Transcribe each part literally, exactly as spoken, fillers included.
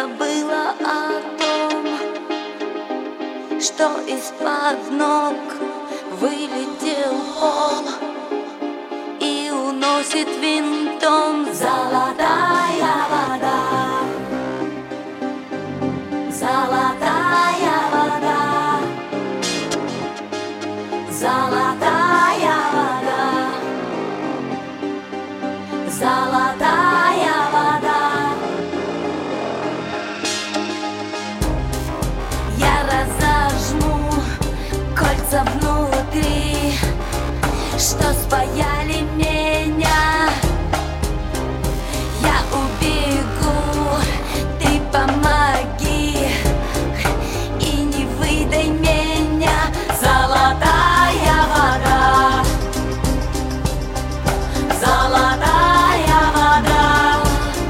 забыла о том, что из-под ног вылетел пол и уносит винтом золотая вода, золотая вода, золотая вода, золотая вода. Я разожму кольца внутри, что спаяли меня. Я убегу, ты помоги и не выдай меня. Золотая вода, золотая вода,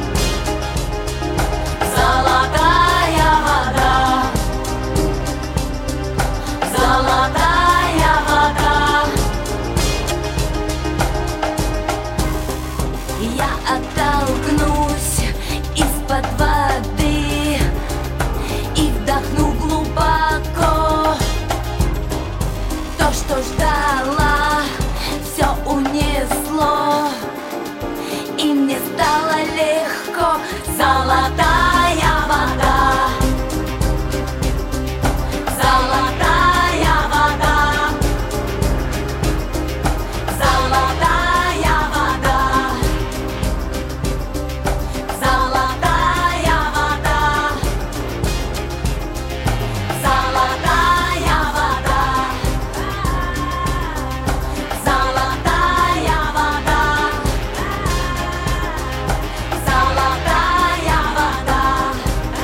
золотая вода, золотая вода. Я оттолкнусь из-под воды и вдохну глубоко. То, что ждала, все унесло, и мне стало легко. Золотая вода, золотая вода, золотая вода, золотая вода, золотая вода, золотая вода, золотая вода,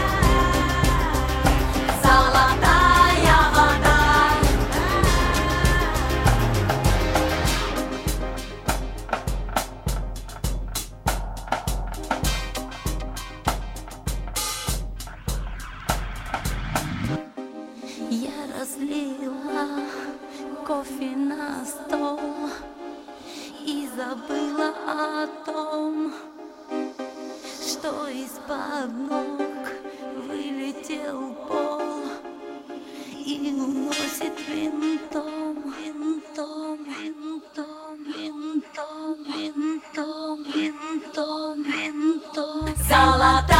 золотая вода. Я разлила кофе на стол и забыла о том, что из-под ног вылетел пол и уносит винтом, винтом, винтом, винтом, винтом, винтом, винтом. Золотая